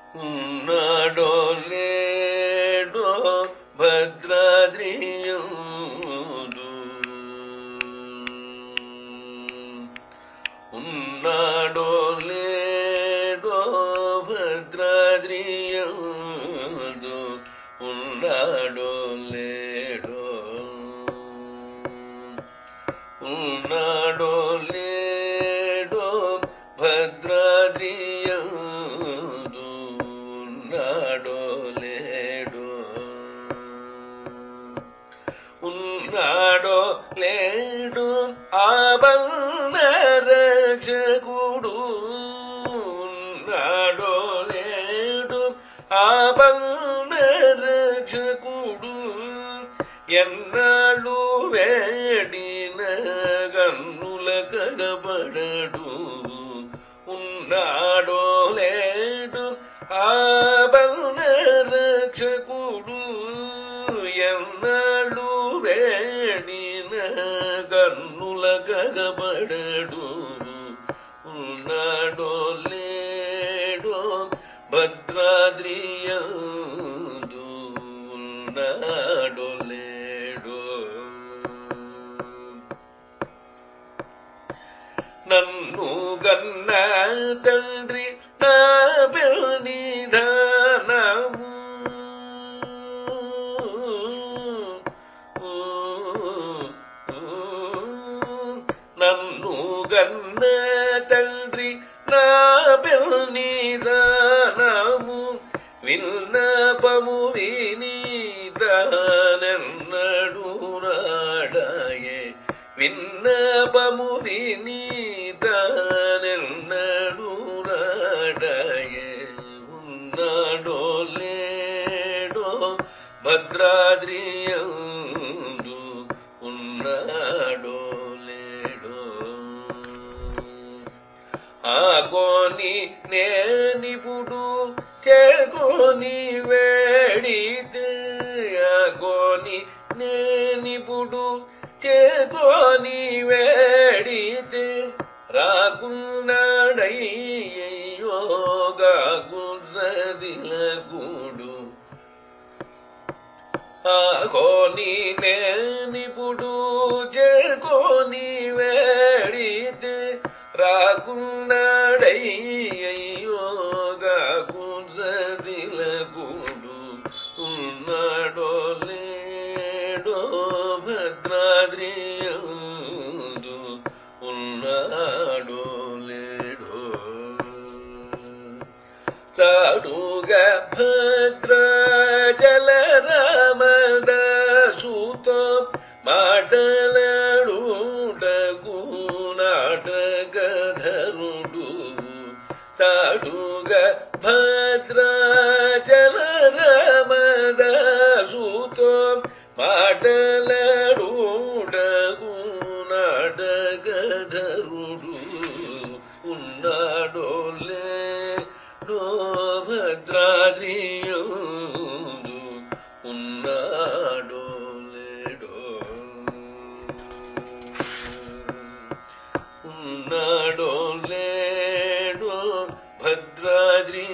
ఉన్నాడో లేడో భద్రాద్రియందు ఉన్నాడో లేడో భద్రాద్రియందు ఉన్నాడో లేడో ఉన్నాడో లేడో భద్రాద్రియందు ఉన్నాడో లేడో ఉన్నాడో లేడో ఆబంధరక్షకుడు ఉన్నాడో లేడో ఆబంధరక్షకుడు ఎన్నాళ్ళు వేడిన కన్నుల కనబడడు ఉన్నాడో లేడు ఆబంధరక్షకుడు ఎన్నాళ్ళు వేడిన కన్నుల కనబడడు ఉన్నాడో లేడో భద్రాద్రియందు ఉన్నాడో లేడో నన్ను గన్న తండ్రి నా నిధానము నన్ను గన్న తండ్రి నా నిధానము విన్నపము వినీతానెన్నడు రాడాయే విన్నపము వినీతానెన్నడు రాడాయే ఉన్నాడో లేడో భద్రాద్రియందు ఉన్నాడో లేడో ఆగోని నేనిపుడు చేకోని వేడితే ఆగోని నేనిపుడు చేకోని వేడితే రాకున్నాడయ్యోగాకు సదిలకుడు ఆగోని నేనిపుడు చేకోని వేడితే రాకున్నాడయ్యోగాకు సదిలకుడు ఉన్నాడో లేడో భద్రాద్రియందు ఉన్నాడో లేడో చాడుగా భద్రాచలరామదాసుతో మాటలాడుటకు నాటకధరుడు చాడుగా భద్రాచలరామదాసుతో మాటలాడుటకు నాటకధరుడు ఉన్నాడో లేడో భద్రాద్రియందు ఉన్నాడో లేడో ఉన్నాడో లేడో భద్రాద్రి